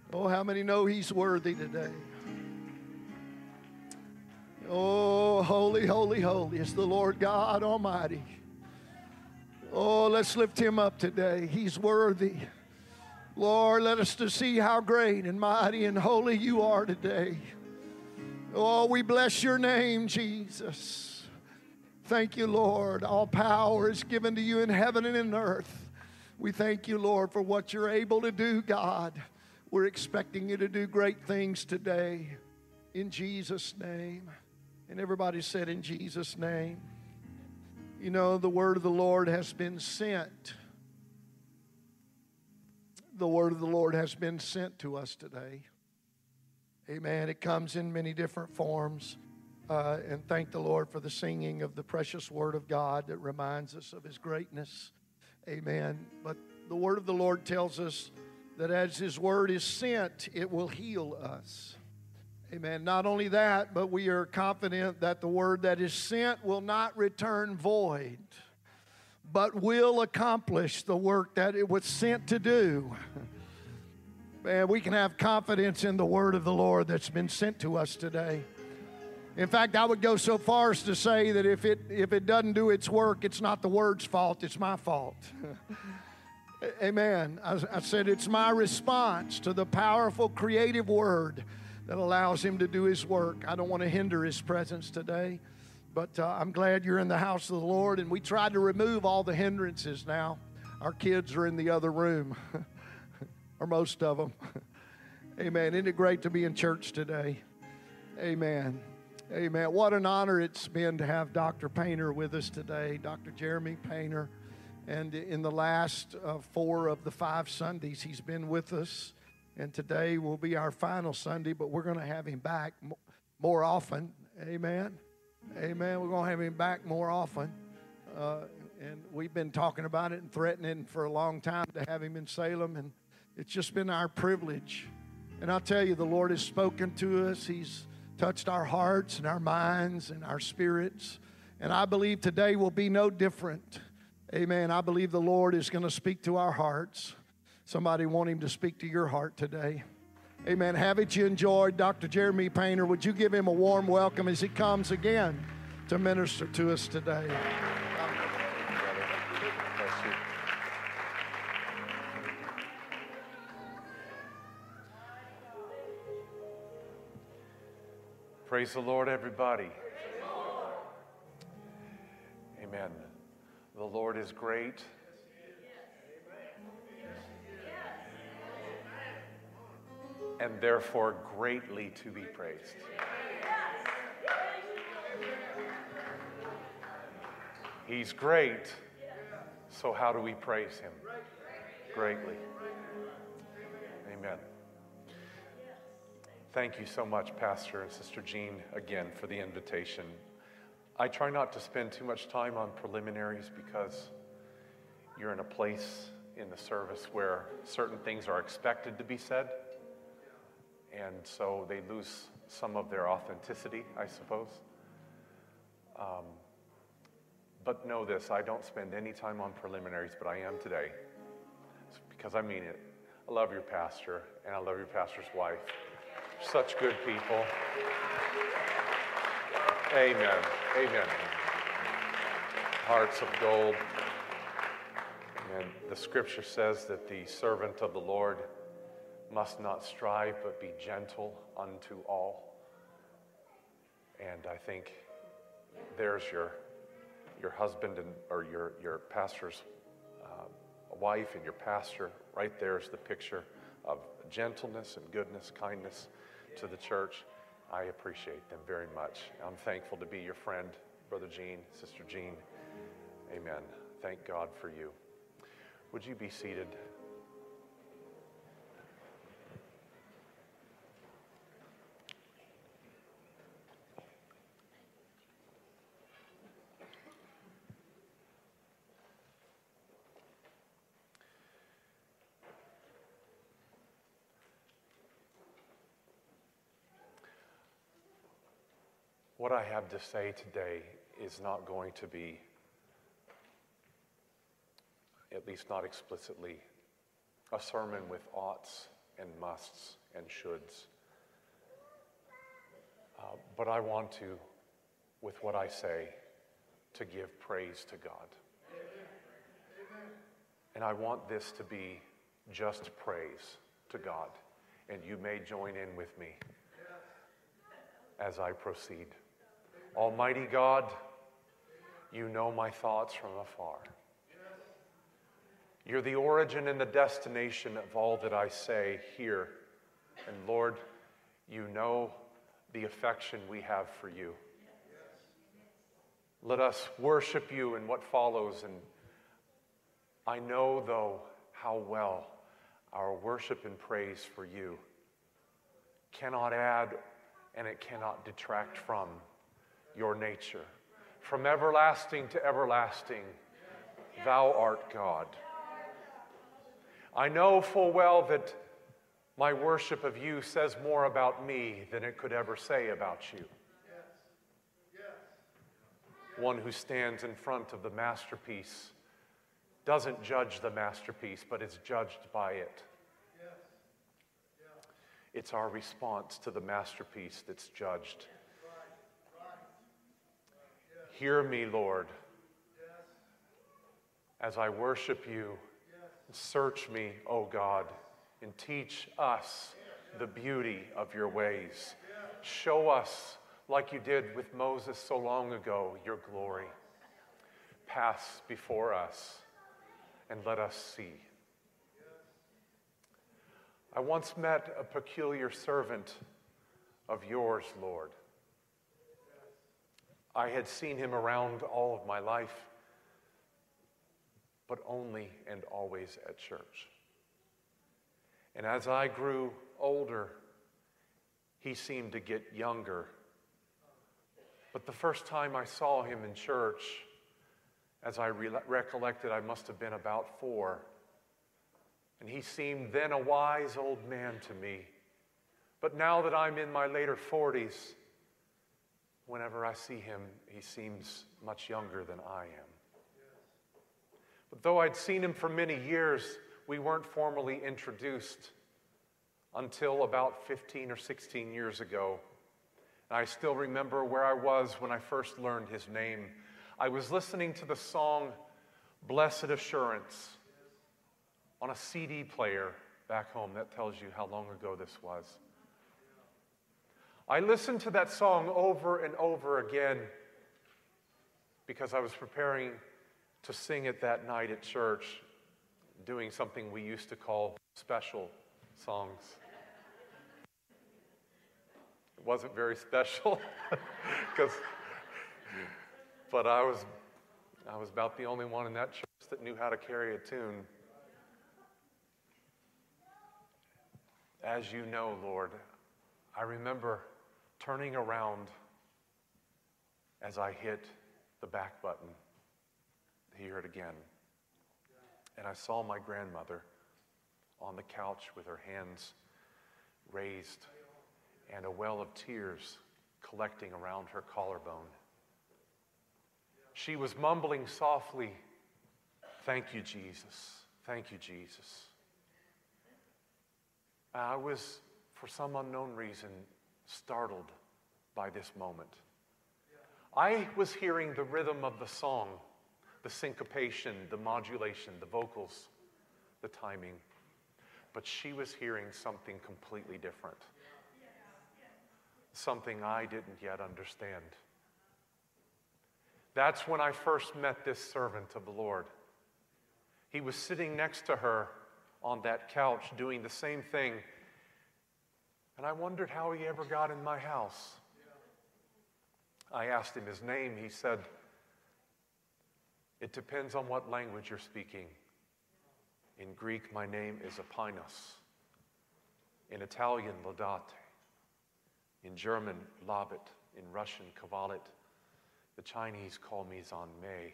Oh, how many know He's worthy today? Oh, holy, holy, holy is the Lord God Almighty. Oh, let's lift Him up today. He's worthy. Lord, let us to see how great and mighty and holy You are today. Oh, we bless Your name, Jesus. Thank You, Lord. All power is given to You in heaven and in earth. We thank You, Lord, for what You're able to do, God. We're expecting You to do great things today. In Jesus' name. And everybody said, in Jesus' name. You know, the word of the Lord has been sent. The word of the Lord has been sent to us today. Amen. It comes in many different forms. And thank the Lord for the singing of the precious word of God that reminds us of His greatness. Amen. But the word of the Lord tells us that as His word is sent, it will heal us. Amen. Not only that, but we are confident that the word that is sent will not return void, but will accomplish the work that it was sent to do. Man, we can have confidence in the word of the Lord that's been sent to us today. In fact, I would go so far as to say that if it doesn't do its work, it's not the word's fault, it's my fault. Amen. I said it's my response to the powerful, creative word that allows Him to do His work. I don't want to hinder His presence today, but I'm glad you're in the house of the Lord, and we tried to remove all the hindrances now. Our kids are in the other room, or most of them. Amen. Isn't it great to be in church today? Amen. Amen. What an honor it's been to have Dr. Painter with us today, Dr. Jeremy Painter. And in the last 4 of the 5 Sundays, he's been with us. And today will be our final Sunday, but we're going to have him back more often. Amen. Amen. We're going to have him back more often. And we've been talking about it and threatening for a long time to have him in Salem. And it's just been our privilege. And I'll tell you, the Lord has spoken to us. He's touched our hearts and our minds and our spirits. And I believe today will be no different. Amen. I believe the Lord is going to speak to our hearts. Somebody want Him to speak to your heart today. Amen. Haven't you enjoyed Dr. Jeremy Painter? Would you give him a warm welcome as he comes again to minister to us today? Praise the Lord, everybody. Amen. The Lord is great. And therefore greatly to be praised. He's great, so how do we praise Him? Greatly. Amen. Thank you so much, Pastor and Sister Jean, again, for the invitation. I try not to spend too much time on preliminaries because you're in a place in the service where certain things are expected to be said. And so they lose some of their authenticity, I suppose. But know this, I don't spend any time on preliminaries, but I am today. It's because I mean it. I love your pastor, and I love your pastor's wife. Such good people. Amen. Amen. Hearts of gold. And the scripture says that the servant of the Lord must not strive, but be gentle unto all. And I think there's your husband or your pastor's wife and your pastor. Right there's the picture of gentleness and goodness, kindness to the church. I appreciate them very much. I'm thankful to be your friend, Brother Gene, Sister Jean. Amen. Thank God for you. Would you be seated? What I have to say today is not going to be, at least not explicitly, a sermon with oughts and musts and shoulds. But I want to, with what I say, to give praise to God. And I want this to be just praise to God. And you may join in with me as I proceed. Almighty God, you know my thoughts from afar. You're the origin and the destination of all that I say here. And Lord, you know the affection we have for you. Let us worship you in what follows. And I know, though, how well our worship and praise for you cannot add and it cannot detract from your nature. From everlasting to everlasting, thou art God. I know full well that my worship of you says more about me than it could ever say about you. One who stands in front of the masterpiece doesn't judge the masterpiece, but is judged by it. It's our response to the masterpiece that's judged. Hear me, Lord, as I worship you. Search me, O God, and teach us the beauty of your ways. Show us, like you did with Moses so long ago, your glory. Pass before us and let us see. I once met a peculiar servant of yours, Lord. I had seen him around all of my life, but only and always at church. And as I grew older, he seemed to get younger. But the first time I saw him in church, as I recollected, I must have been about 4. And he seemed then a wise old man to me. But now that I'm in my later 40s, whenever I see him, he seems much younger than I am. But though I'd seen him for many years, we weren't formally introduced until about 15 or 16 years ago. And I still remember where I was when I first learned his name. I was listening to the song, Blessed Assurance, on a CD player back home. That tells you how long ago this was. I listened to that song over and over again because I was preparing to sing it that night at church, doing something we used to call special songs. It wasn't very special, but I was about the only one in that church that knew how to carry a tune. As you know, Lord, I remember turning around as I hit the back button. Hear it again. And I saw my grandmother on the couch with her hands raised and a well of tears collecting around her collarbone. She was mumbling softly, "Thank you, Jesus. Thank you, Jesus." I was, for some unknown reason, startled by this moment. I was hearing the rhythm of the song, the syncopation, the modulation, the vocals, the timing. But she was hearing something completely different. Something I didn't yet understand. That's when I first met this servant of the Lord. He was sitting next to her on that couch doing the same thing. And I wondered how he ever got in my house. I asked him his name. He said, "It depends on what language you're speaking. In Greek, my name is Apinos. In Italian, Laudate. In German, Labet. In Russian, Kavalit. The Chinese call me Zanmei.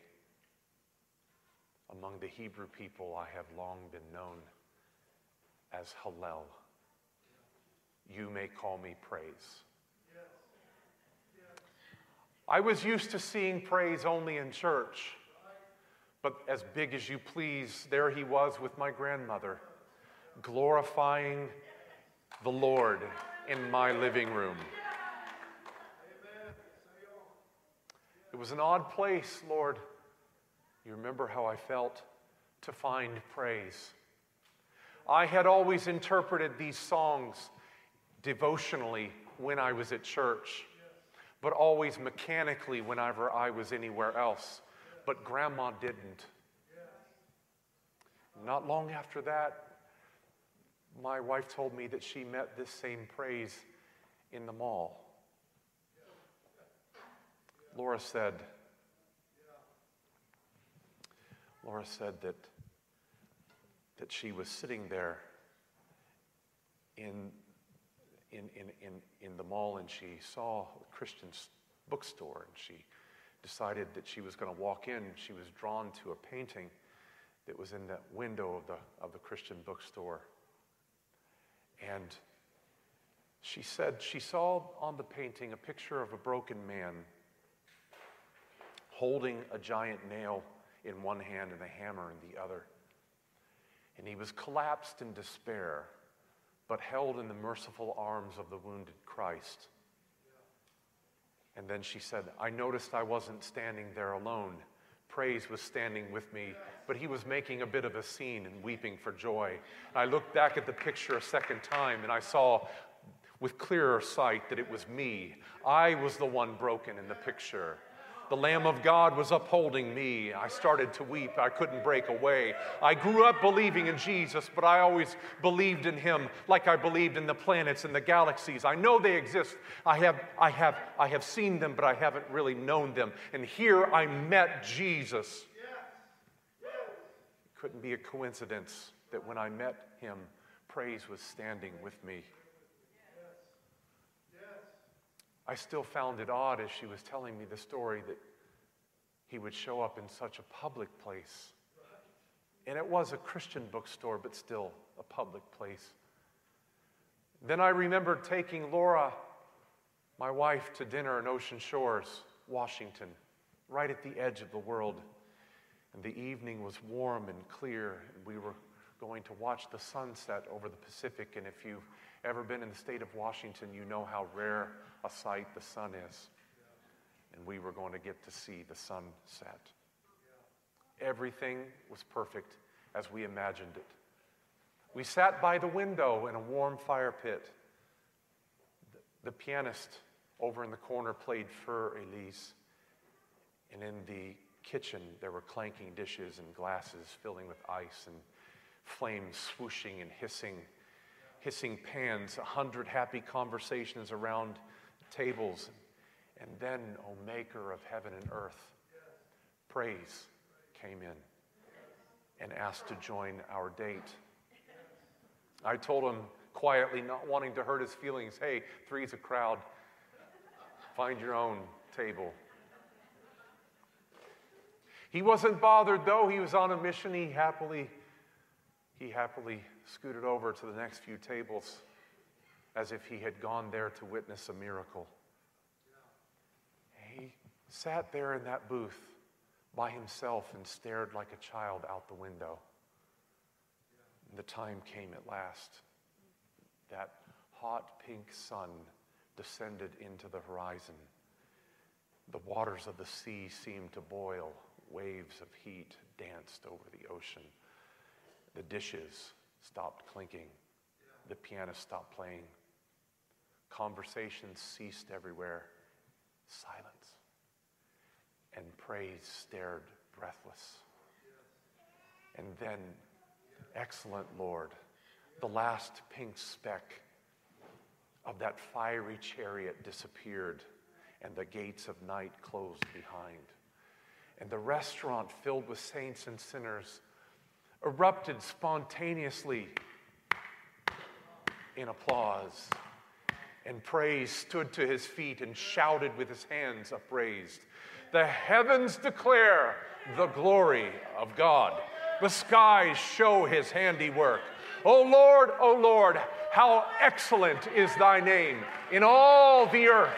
Among the Hebrew people, I have long been known as Hallel. You may call me Praise." I was used to seeing praise only in church, but as big as you please, there he was with my grandmother, glorifying the Lord in my living room. It was an odd place, Lord. You remember how I felt to find praise. I had always interpreted these songs devotionally when I was at church, but always mechanically whenever I was anywhere else. But Grandma didn't. Not long after that, my wife told me that she met this same praise in the mall. Laura said that she was sitting there in the mall, and she saw a Christian bookstore, and she decided that she was going to walk in. She was drawn to a painting that was in the window of the Christian bookstore. And she said she saw on the painting a picture of a broken man holding a giant nail in one hand and a hammer in the other. And he was collapsed in despair, but held in the merciful arms of the wounded Christ. And then she said, I noticed I wasn't standing there alone. Praise was standing with me, but he was making a bit of a scene and weeping for joy. And I looked back at the picture a second time, and I saw with clearer sight that it was me. I was the one broken in the picture. The Lamb of God was upholding me. I started to weep. I couldn't break away. I grew up believing in Jesus, but I always believed in him like I believed in the planets and the galaxies. I know they exist. I have seen them, but I haven't really known them. And here I met Jesus. It couldn't be a coincidence that when I met him, praise was standing with me. I still found it odd as she was telling me the story that he would show up in such a public place. And it was a Christian bookstore, but still a public place. Then I remembered taking Laura, my wife, to dinner in Ocean Shores, Washington, right at the edge of the world. And the evening was warm and clear, and we were going to watch the sunset over the Pacific. And if you've ever been in the state of Washington, you know how rare a sight the sun is. And we were going to get to see the sunset. Everything was perfect as we imagined it. We sat by the window in a warm fire pit. The pianist over in the corner played Für Elise. And in the kitchen, there were clanking dishes and glasses filling with ice and flames swooshing and hissing pans, 100 happy conversations around tables. And then, O Maker of heaven and earth, praise came in and asked to join our date. I told him quietly, not wanting to hurt his feelings, hey, three's a crowd. Find your own table. He wasn't bothered, though. He was on a mission. He happily scooted over to the next few tables as if he had gone there to witness a miracle. He sat there in that booth by himself and stared like a child out the window. And the time came at last. That hot pink sun descended into the horizon. The waters of the sea seemed to boil. Waves of heat danced over the ocean. The dishes stopped clinking. The piano stopped playing. Conversations ceased everywhere. Silence. And praise stared breathless. And then, excellent Lord, the last pink speck of that fiery chariot disappeared, and the gates of night closed behind. And the restaurant filled with saints and sinners erupted spontaneously in applause. And praise stood to his feet and shouted with his hands upraised. The heavens declare the glory of God. The skies show his handiwork. O Lord, how excellent is thy name in all the earth.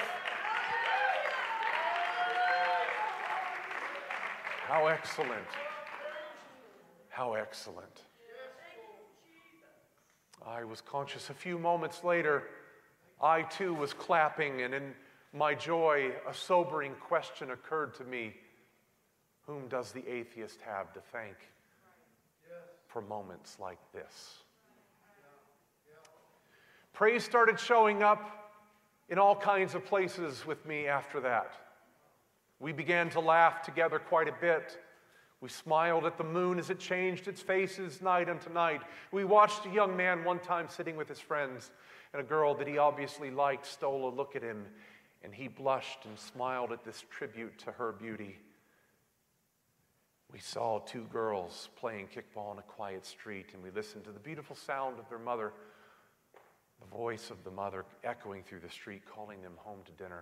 How excellent. How excellent. I was conscious a few moments later, I too was clapping, and in my joy, a sobering question occurred to me. Whom does the atheist have to thank for moments like this? Praise started showing up in all kinds of places with me after that. We began to laugh together quite a bit. We smiled at the moon as it changed its faces night unto night. We watched a young man one time sitting with his friends, and a girl that he obviously liked stole a look at him, and he blushed and smiled at this tribute to her beauty. We saw two girls playing kickball on a quiet street, and we listened to the beautiful sound of their mother, the voice of the mother echoing through the street, calling them home to dinner.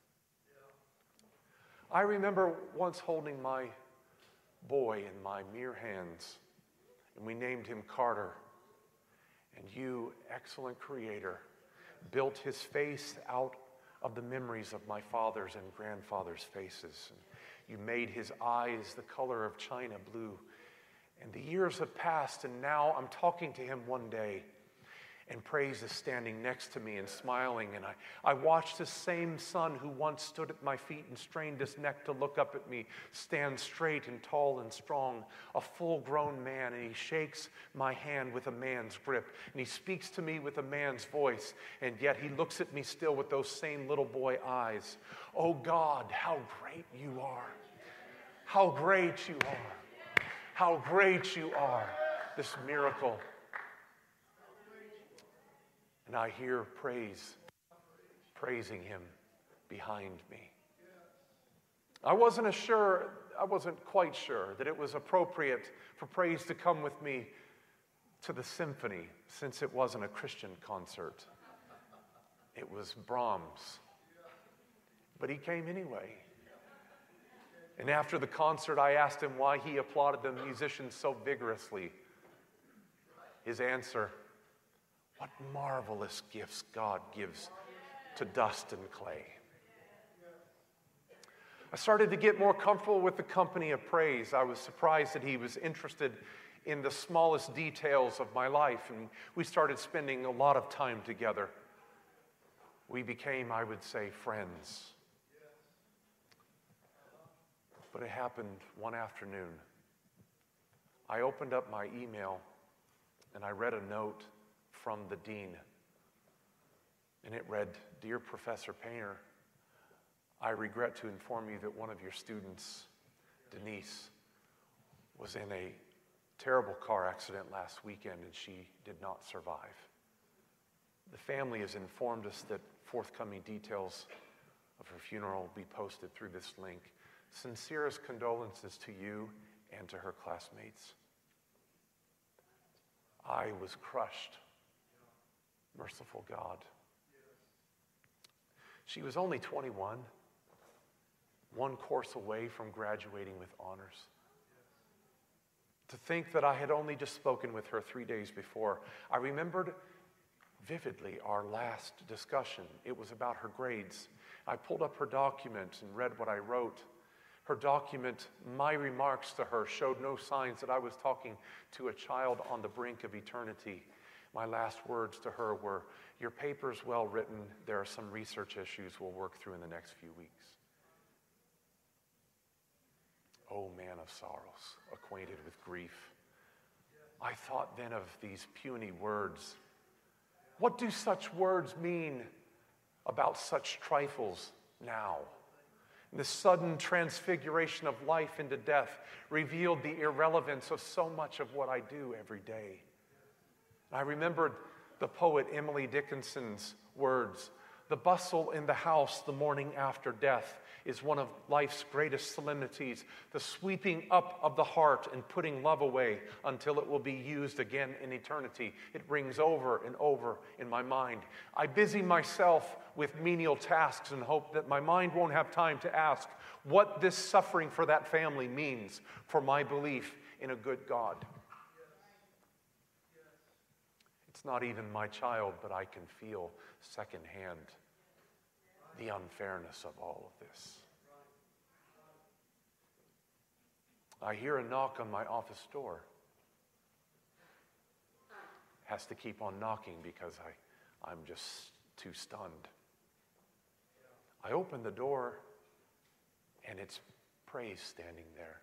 I remember once holding my boy in my mere hands, and we named him Carter. And you, excellent Creator, built his face out of the memories of my father's and grandfather's faces. And you made his eyes the color of china blue. And the years have passed, and now I'm talking to him one day, and Praise is standing next to me and smiling, and I watched this same son who once stood at my feet and strained his neck to look up at me stand straight and tall and strong, a full-grown man, and he shakes my hand with a man's grip, and he speaks to me with a man's voice, and yet he looks at me still with those same little boy eyes. Oh God, how great you are. How great you are. How great you are. This miracle. And I hear praising him behind me. I wasn't quite sure that it was appropriate for Praise to come with me to the symphony, since it wasn't a Christian concert. It was Brahms. But he came anyway. And after the concert, I asked him why he applauded the musicians so vigorously. His answer: what marvelous gifts God gives to dust and clay. I started to get more comfortable with the company of Praise. I was surprised that he was interested in the smallest details of my life, and we started spending a lot of time together. We became, I would say, friends. But it happened one afternoon. I opened up my email, and I read a note from the dean. And it read, "Dear Professor Painter, I regret to inform you that one of your students, Denise, was in a terrible car accident last weekend and she did not survive. The family has informed us that forthcoming details of her funeral will be posted through this link. Sincerest condolences to you and to her classmates." I was crushed. Merciful God. She was only 21, one course away from graduating with honors. To think that I had only just spoken with her 3 days before, I remembered vividly our last discussion. It was about her grades. I pulled up her document and read what I wrote. Her document, my remarks to her, showed no signs that I was talking to a child on the brink of eternity. My last words to her were, "Your paper's well written. There are some research issues we'll work through in the next few weeks." Oh, man of sorrows, acquainted with grief. I thought then of these puny words. What do such words mean about such trifles now? And the sudden transfiguration of life into death revealed the irrelevance of so much of what I do every day. I remembered the poet Emily Dickinson's words, "The bustle in the house the morning after death is one of life's greatest solemnities, the sweeping up of the heart and putting love away until it will be used again in eternity." It rings over and over in my mind. I busy myself with menial tasks and hope that my mind won't have time to ask what this suffering for that family means for my belief in a good God. It's not even my child, but I can feel secondhand the unfairness of all of this. I hear a knock on my office door. has to keep on knocking because I'm just too stunned. I open the door, and it's Praise standing there.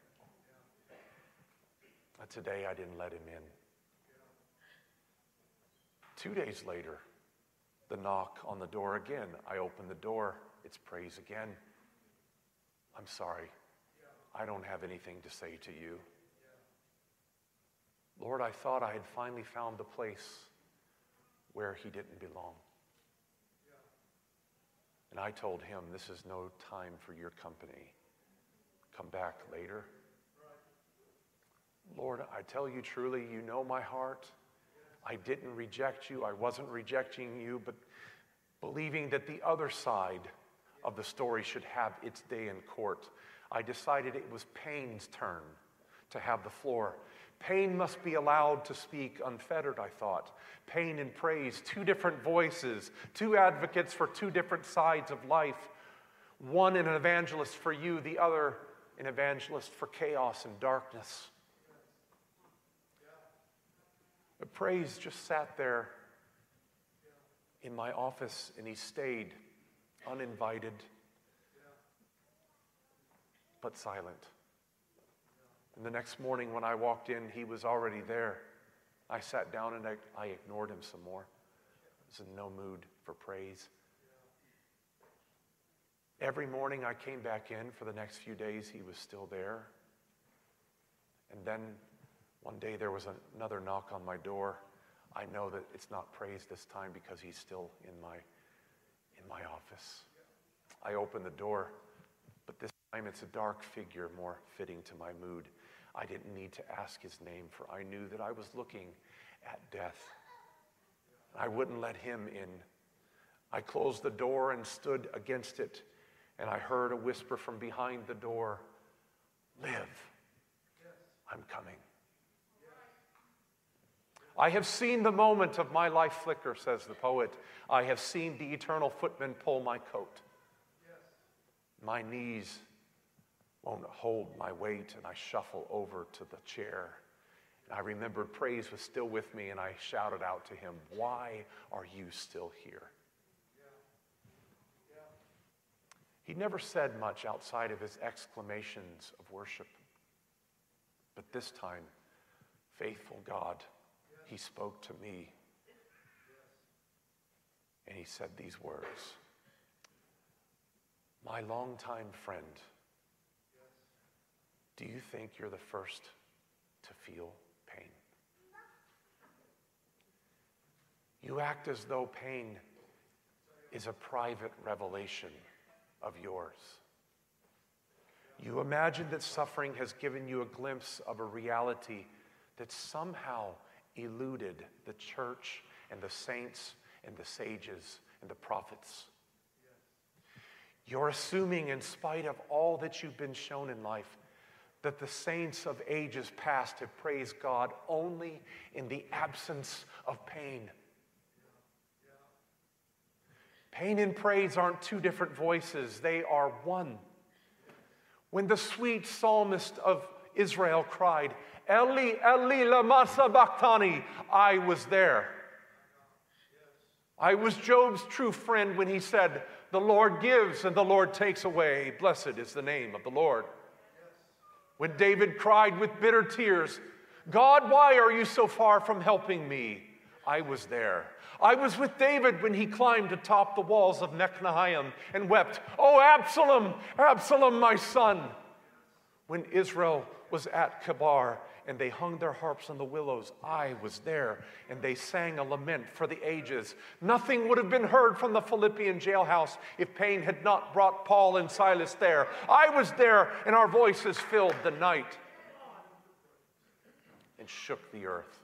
But today I didn't let him in. 2 days later, the knock on the door again. I open the door. It's Praise again. I'm sorry. I don't have anything to say to you. Lord, I thought I had finally found the place where he didn't belong. And I told him, this is no time for your company. Come back later. Lord, I tell you truly, you know my heart. I didn't reject you. I wasn't rejecting you, but believing that the other side of the story should have its day in court, I decided it was Payne's turn to have the floor. Payne must be allowed to speak unfettered, I thought. Payne and Praise, two different voices, two advocates for two different sides of life. One an evangelist for you, the other an evangelist for chaos and darkness. But Praise just sat there in my office, and he stayed uninvited, but silent. And the next morning when I walked in, he was already there. I sat down and I ignored him some more. I was in no mood for praise. Every morning I came back in for the next few days, he was still there. And then one day there was another knock on my door. I know that it's not Praise this time because he's still in my office. I opened the door, but this time it's a dark figure more fitting to my mood. I didn't need to ask his name, for I knew that I was looking at death. I wouldn't let him in. I closed the door and stood against it, and I heard a whisper from behind the door, "Live, I'm coming." I have seen the moment of my life flicker, says the poet. I have seen the eternal footman pull my coat. My knees won't hold my weight, and I shuffle over to the chair. And I remembered Praise was still with me, and I shouted out to him, "Why are you still here?" He never said much outside of his exclamations of worship. But this time, faithful God, he spoke to me. And he said these words, "My longtime friend, do you think you're the first to feel pain? You act as though pain is a private revelation of yours. You imagine that suffering has given you a glimpse of a reality that somehow eluded the church and the saints and the sages and the prophets. You're assuming, in spite of all that you've been shown in life, that the saints of ages past have praised God only in the absence of pain. Pain and praise aren't two different voices, they are one. When the sweet psalmist of Israel cried, "Eli, Eli, lama sabachthani," I was there. I was Job's true friend when he said, "The Lord gives and the Lord takes away. Blessed is the name of the Lord." When David cried with bitter tears, "God, why are you so far from helping me?" I was there. I was with David when he climbed atop the walls of Machnaim and wept, "Oh, Absalom, Absalom, my son." When Israel was at Kebar and they hung their harps on the willows, I was there, and they sang a lament for the ages. Nothing would have been heard from the Philippian jailhouse if pain had not brought Paul and Silas there. I was there, and our voices filled the night and shook the earth.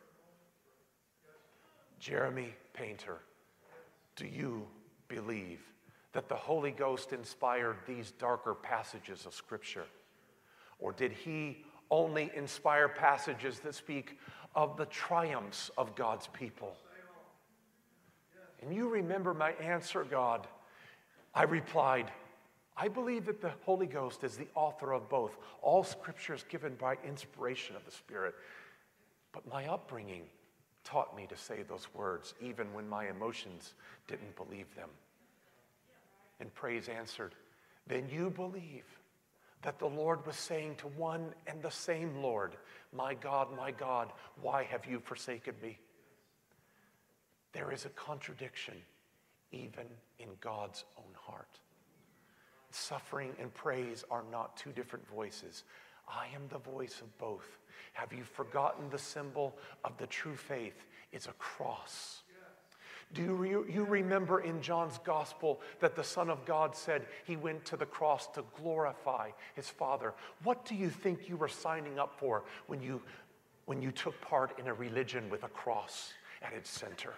Jeremy Painter, do you believe that the Holy Ghost inspired these darker passages of Scripture? Or did he only inspire passages that speak of the triumphs of God's people? And you remember my answer, God. I replied, I believe that the Holy Ghost is the author of both. All Scripture is given by inspiration of the Spirit. But my upbringing taught me to say those words even when my emotions didn't believe them. And praise answered, then you believe that the Lord was saying to one and the same Lord, my God, why have you forsaken me? There is a contradiction even in God's own heart. Suffering and praise are not two different voices. I am the voice of both. Have you forgotten the symbol of the true faith? It's a cross. Do you remember in John's gospel that the Son of God said he went to the cross to glorify his Father? What do you think you were signing up for when you took part in a religion with a cross at its center?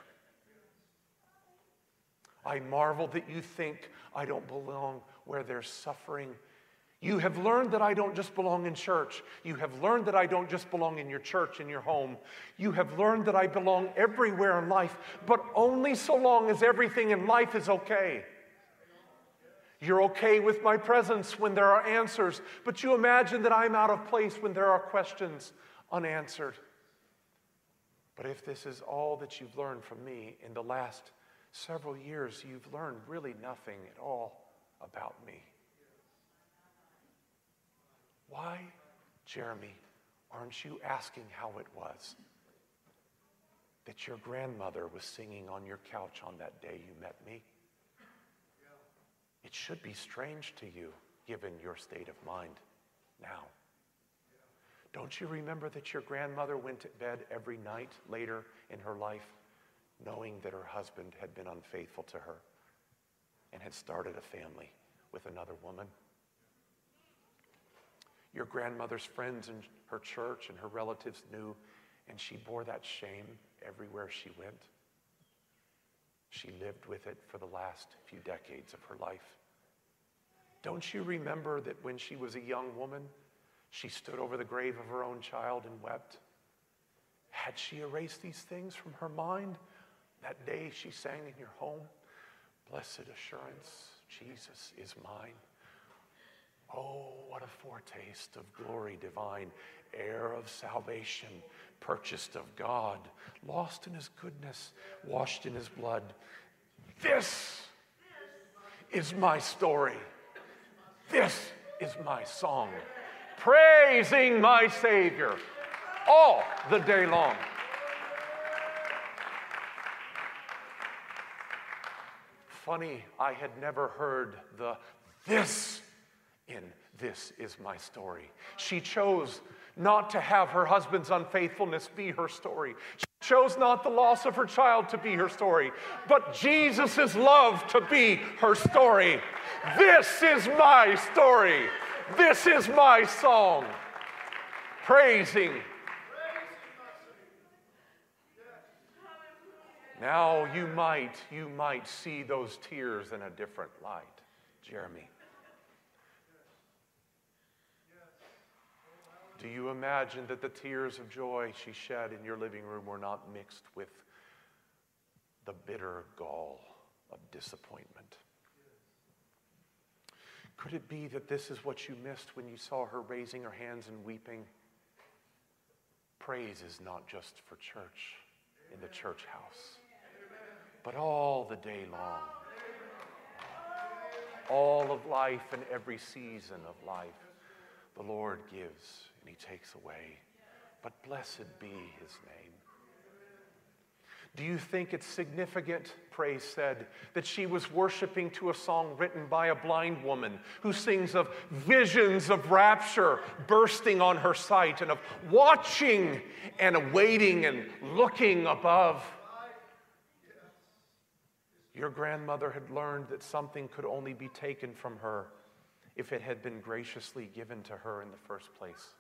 I marvel that you think I don't belong where there's suffering. You have learned that I don't just belong in church. You have learned that I don't just belong in your church, in your home. You have learned that I belong everywhere in life, but only so long as everything in life is okay. You're okay with my presence when there are answers, but you imagine that I'm out of place when there are questions unanswered. But if this is all that you've learned from me in the last several years, you've learned really nothing at all about me. Why, Jeremy, aren't you asking how it was that your grandmother was singing on your couch on that day you met me? It should be strange to you, given your state of mind now. Don't you remember that your grandmother went to bed every night later in her life, knowing that her husband had been unfaithful to her and had started a family with another woman? Your grandmother's friends in her church and her relatives knew, and she bore that shame everywhere she went. She lived with it for the last few decades of her life. Don't you remember that when she was a young woman, she stood over the grave of her own child and wept? Had she erased these things from her mind that day she sang in your home, "Blessed assurance, Jesus is mine"? Oh, what a foretaste of glory divine, heir of salvation, purchased of God, lost in his goodness, washed in his blood. This is my story. This is my song, praising my Savior all the day long. Funny, I had never heard the "this" in "This Is My Story." She chose not to have her husband's unfaithfulness be her story. She chose not the loss of her child to be her story, but Jesus' love to be her story. This is my story. This is my song. Praising. Now you might see those tears in a different light, Jeremy. Do you imagine that the tears of joy she shed in your living room were not mixed with the bitter gall of disappointment? Could it be that this is what you missed when you saw her raising her hands and weeping? Praise is not just for church in the church house, but all the day long. All of life and every season of life, the Lord gives and he takes away. But blessed be his name. Do you think it's significant, praise said, that she was worshiping to a song written by a blind woman who sings of visions of rapture bursting on her sight and of watching and waiting and looking above? Your grandmother had learned that something could only be taken from her if it had been graciously given to her in the first place.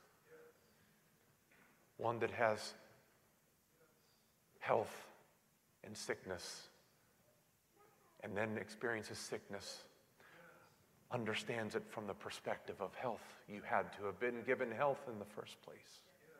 One that has health and sickness, and then experiences sickness, understands it from the perspective of health. You had to have been given health in the first place.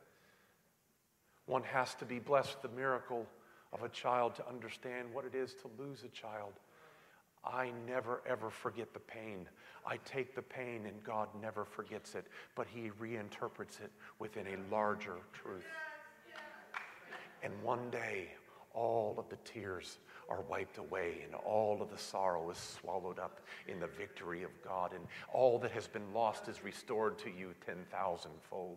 One has to be blessed with the miracle of a child to understand what it is to lose a child. I never ever forget the pain. I take the pain and God never forgets it, but he reinterprets it within a larger truth. And one day, all of the tears are wiped away and all of the sorrow is swallowed up in the victory of God. And all that has been lost is restored to you 10,000-fold.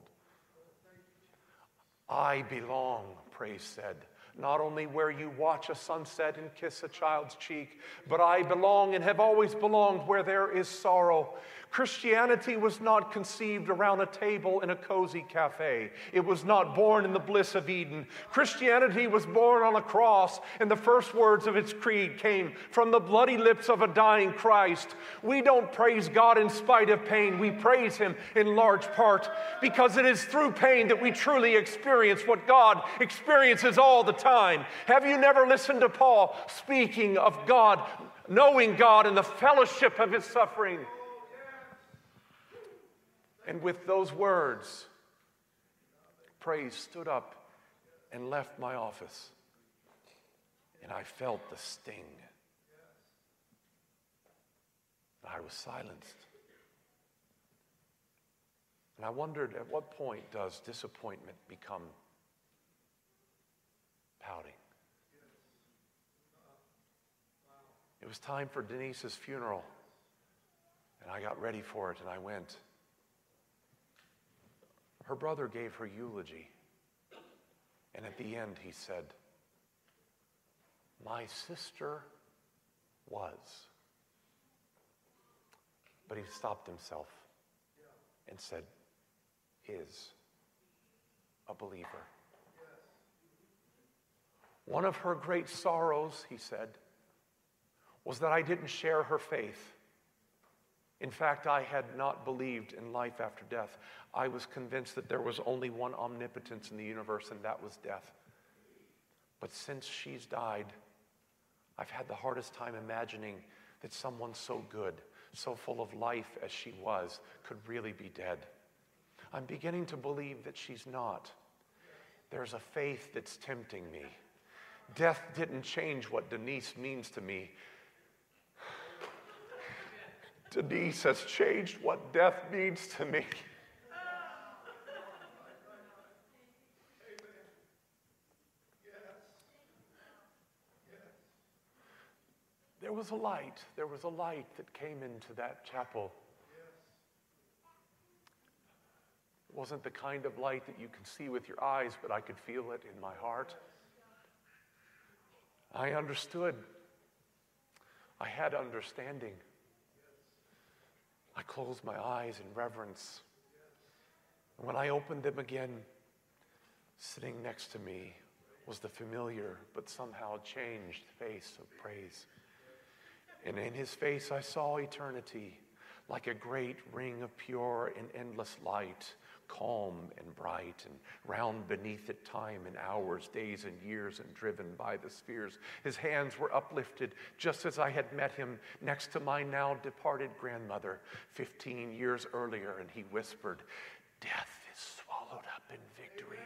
I belong, praise said, not only where you watch a sunset and kiss a child's cheek, but I belong and have always belonged where there is sorrow. Christianity was not conceived around a table in a cozy cafe. It was not born in the bliss of Eden. Christianity was born on a cross, and the first words of its creed came from the bloody lips of a dying Christ. We don't praise God in spite of pain. We praise Him in large part because it is through pain that we truly experience what God experiences all the time. Have you never listened to Paul speaking of God, knowing God and the fellowship of His suffering? And with those words, praise stood up and left my office. And I felt the sting. I was silenced. And I wondered, at what point does disappointment become pouting? It was time for Denise's funeral. And I got ready for it and I went. Her brother gave her eulogy, and at the end he said, "My sister was." But he stopped himself and said, "is a believer." One of her great sorrows, he said, was that I didn't share her faith. In fact, I had not believed in life after death. I was convinced that there was only one omnipotence in the universe, and that was death. But since she's died, I've had the hardest time imagining that someone so good, so full of life as she was, could really be dead. I'm beginning to believe that she's not. There's a faith that's tempting me. Death didn't change what Denise means to me. Denise has changed what death means to me. There was a light that came into that chapel. It wasn't the kind of light that you can see with your eyes, but I could feel it in my heart. I understood. I had understanding. I closed my eyes in reverence. And when I opened them again, sitting next to me was the familiar but somehow changed face of praise. And in his face I saw eternity like a great ring of pure and endless light, calm and bright, and round beneath it time and hours, days and years, and driven by the spheres. His hands were uplifted just as I had met him next to my now departed grandmother 15 years earlier, and he whispered, "Death is swallowed up in victory."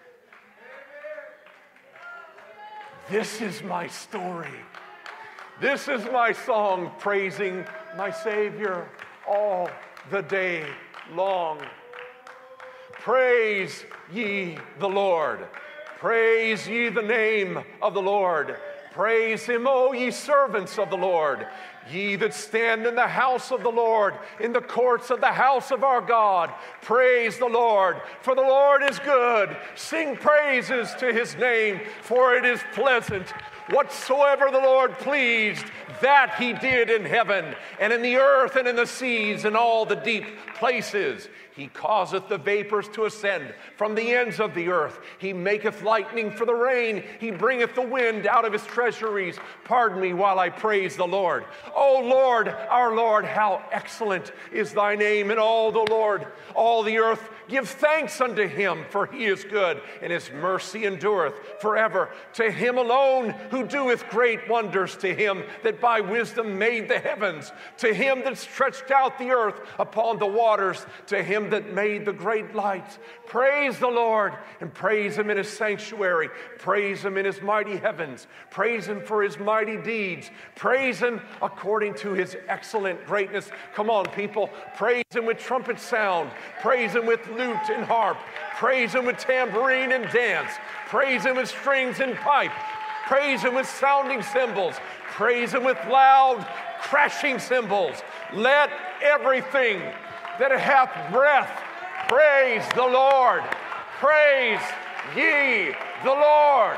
This is my story. This is my song, praising my Savior all the day long. Praise ye the Lord. Praise ye the name of the Lord. Praise him, O ye servants of the Lord, ye that stand in the house of the Lord, in the courts of the house of our God. Praise the Lord, for the Lord is good. Sing praises to his name, for it is pleasant. Whatsoever the Lord pleased, that he did in heaven, and in the earth, and in the seas, and all the deep places. He causeth the vapors to ascend from the ends of the earth. He maketh lightning for the rain. He bringeth the wind out of his treasuries. Pardon me while I praise the Lord. O Lord, our Lord, how excellent is thy name in all the Lord. All the earth give thanks unto him, for he is good, and his mercy endureth forever. To him alone who doeth great wonders, to him that by wisdom made the heavens, to him that stretched out the earth upon the waters, to him that made the great lights. Praise the Lord, and praise him in his sanctuary. Praise him in his mighty heavens. Praise him for his mighty deeds. Praise him according according to his excellent greatness. Come on, people. Praise him with trumpet sound. Praise him with lute and harp. Praise him with tambourine and dance. Praise him with strings and pipe. Praise him with sounding cymbals. Praise him with loud crashing cymbals. Let everything that hath breath praise the Lord. Praise ye the Lord.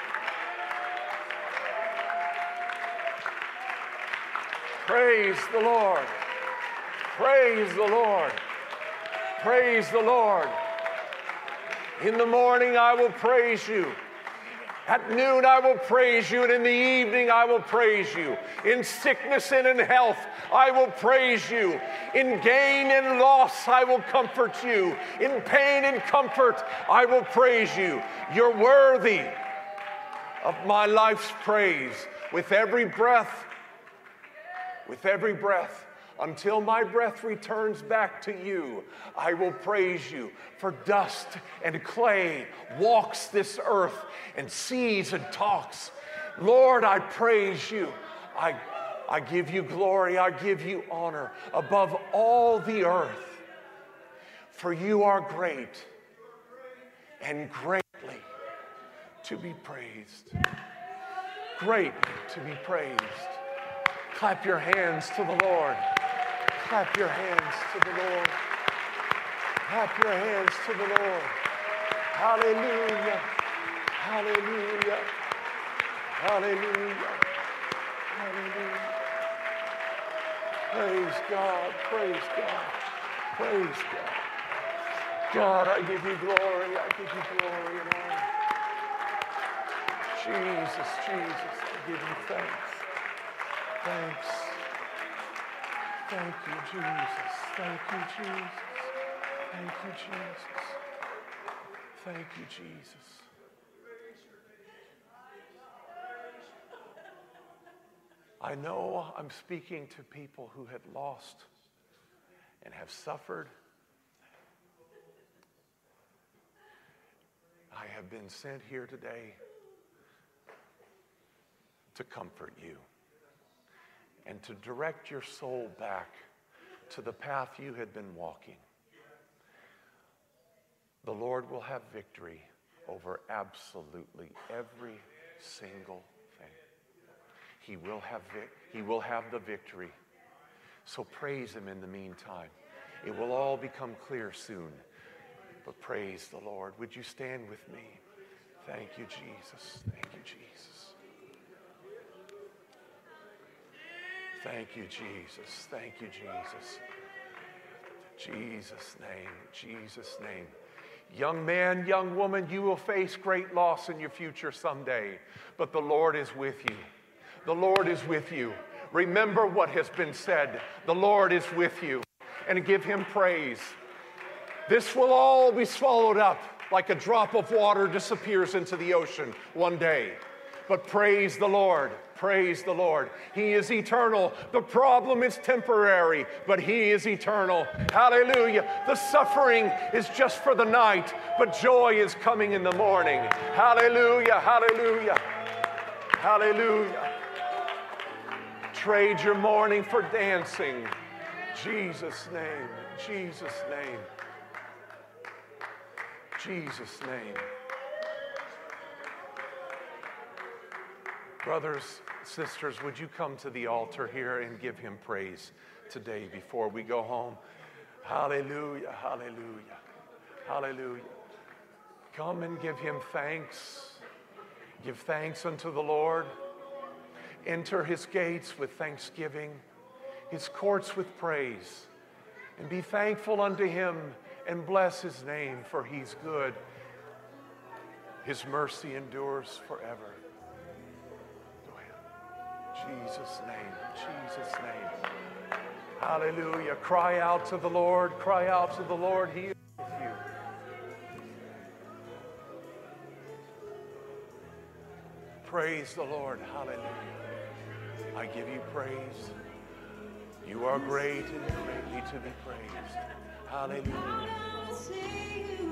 Praise the Lord. Praise the Lord. Praise the Lord. In the morning I will praise you. At noon I will praise you, and in the evening I will praise you. In sickness and in health I will praise you. In gain and loss I will comfort you. In pain and comfort I will praise you. You're worthy of my life's praise. With every breath, until my breath returns back to you, I will praise you. For dust and clay walks this earth and sees and talks. Lord, I praise you. I give you glory. I give you honor above all the earth. For you are great and greatly to be praised. Great to be praised. Clap your hands to the Lord. Clap your hands to the Lord. Clap your hands to the Lord. Hallelujah. Hallelujah. Hallelujah. Hallelujah. Praise God. Praise God. Praise God. God, I give you glory. I give you glory and honor. Jesus, Jesus, I give you thanks. Thanks. Thank you, Jesus. Thank you, Jesus. Thank you, Jesus. Thank you, Jesus. I know I'm speaking to people who had lost and have suffered. I have been sent here today to comfort you and to direct your soul back to the path you had been walking. The Lord will have victory over absolutely every single thing. He will have the victory. So praise him in the meantime. It will all become clear soon. But praise the Lord. Would you stand with me? Thank you, Jesus. Thank you, Jesus. Thank you, Jesus. Thank you, Jesus. Jesus' name, Jesus' name. Young man, young woman, you will face great loss in your future someday, but the Lord is with you. The Lord is with you. Remember what has been said. The Lord is with you, and give him praise. This will all be swallowed up like a drop of water disappears into the ocean one day. But praise the Lord. Praise the Lord. He is eternal. The problem is temporary, but he is eternal. Hallelujah. The suffering is just for the night, but joy is coming in the morning. Hallelujah. Hallelujah. Hallelujah. Trade your mourning for dancing. Jesus' name. Jesus' name. Jesus' name. Brothers, sisters, would you come to the altar here and give him praise today before we go home? Hallelujah, hallelujah, hallelujah. Come and give him thanks. Give thanks unto the Lord. Enter his gates with thanksgiving, his courts with praise, and be thankful unto him and bless his name, for he's good. His mercy endures forever. Jesus' name, Jesus' name. Hallelujah. Cry out to the Lord, cry out to the Lord. He is with you. Praise the Lord. Hallelujah. I give you praise. You are great and greatly to be praised. Hallelujah.